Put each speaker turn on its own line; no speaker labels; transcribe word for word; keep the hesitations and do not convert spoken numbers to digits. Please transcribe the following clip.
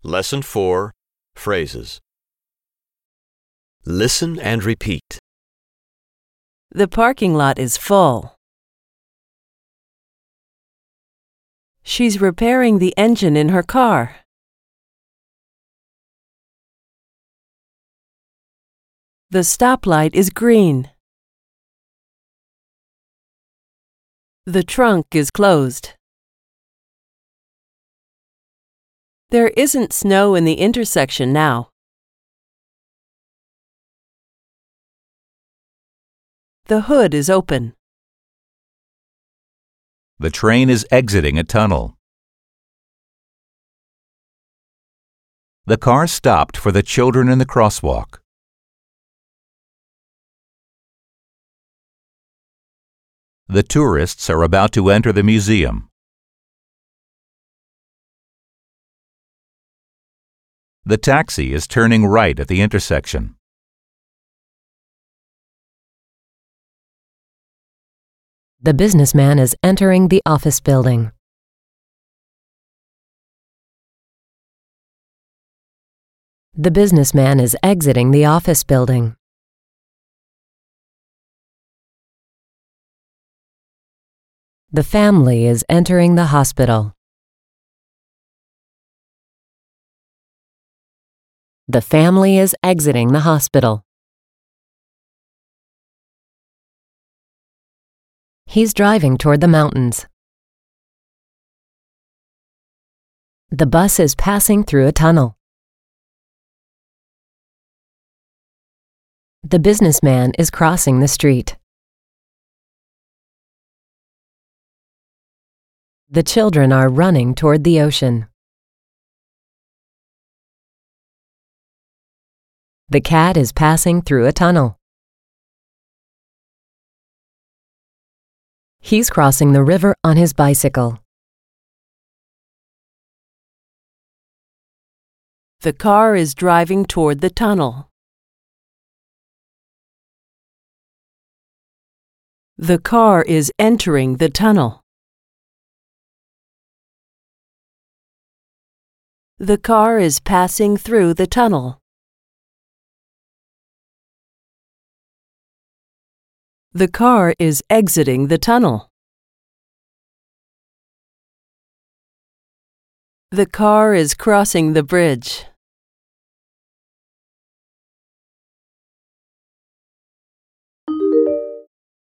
Lesson four, Phrases. Listen and repeat.
The parking lot is full. She's repairing the engine in her car. The stoplight is green. The trunk is closed. There isn't snow in the intersection now. The hood is open.
The train is exiting a tunnel. The car stopped for the children in the crosswalk. The tourists are about to enter the museum. The taxi is turning right at the intersection.
The businessman is entering the office building. The businessman is exiting the office building. The family is entering the hospital. The family is exiting the hospital. He's driving toward the mountains. The bus is passing through a tunnel. The businessman is crossing the street. The children are running toward the ocean. The cat is passing through a tunnel. He's crossing the river on his bicycle.
The car is driving toward the tunnel. The car is entering the tunnel. The car is passing through the tunnel. The car is exiting the tunnel. The car is crossing the bridge.